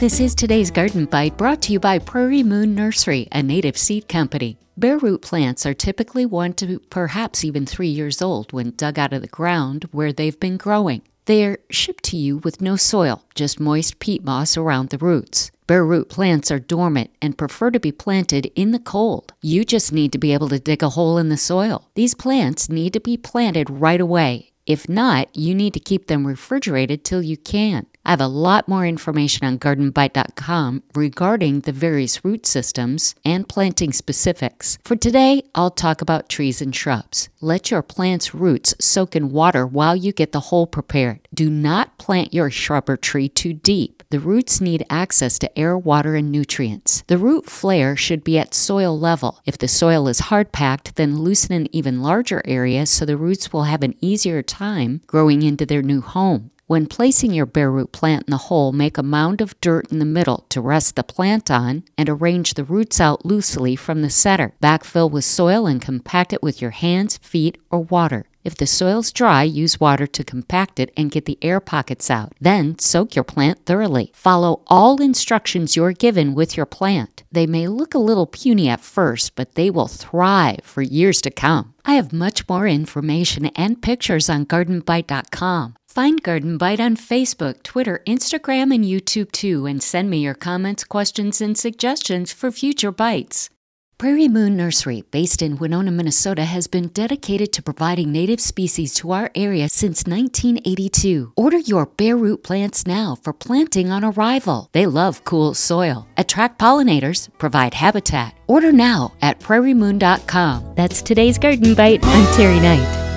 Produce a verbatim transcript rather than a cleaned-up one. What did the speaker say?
This is today's Garden Bite, brought to you by Prairie Moon Nursery, a native seed company. Bare root plants are typically one to perhaps even three years old when dug out of the ground where they've been growing. They are shipped to you with no soil, just moist peat moss around the roots. Bare root plants are dormant and prefer to be planted in the cold. You just need to be able to dig a hole in the soil. These plants need to be planted right away. If not, you need to keep them refrigerated till you can. I have a lot more information on garden bite dot com regarding the various root systems and planting specifics. For today, I'll talk about trees and shrubs. Let your plant's roots soak in water while you get the hole prepared. Do not plant your shrub or tree too deep. The roots need access to air, water, and nutrients. The root flare should be at soil level. If the soil is hard-packed, then loosen an even larger area so the roots will have an easier time growing into their new home. When placing your bare root plant in the hole, make a mound of dirt in the middle to rest the plant on and arrange the roots out loosely from the center. Backfill with soil and compact it with your hands, feet, or water. If the soil's dry, use water to compact it and get the air pockets out. Then soak your plant thoroughly. Follow all instructions you're given with your plant. They may look a little puny at first, but they will thrive for years to come. I have much more information and pictures on garden bite dot com. Find Garden Bite on Facebook, Twitter, Instagram, and YouTube too, and send me your comments, questions, and suggestions for future bites. Prairie Moon Nursery, based in Winona, Minnesota, has been dedicated to providing native species to our area since nineteen eighty-two. Order your bare root plants now for planting on arrival. They love cool soil, attract pollinators, provide habitat. Order now at prairie moon dot com. That's today's Garden Bite. I'm Terry Knight.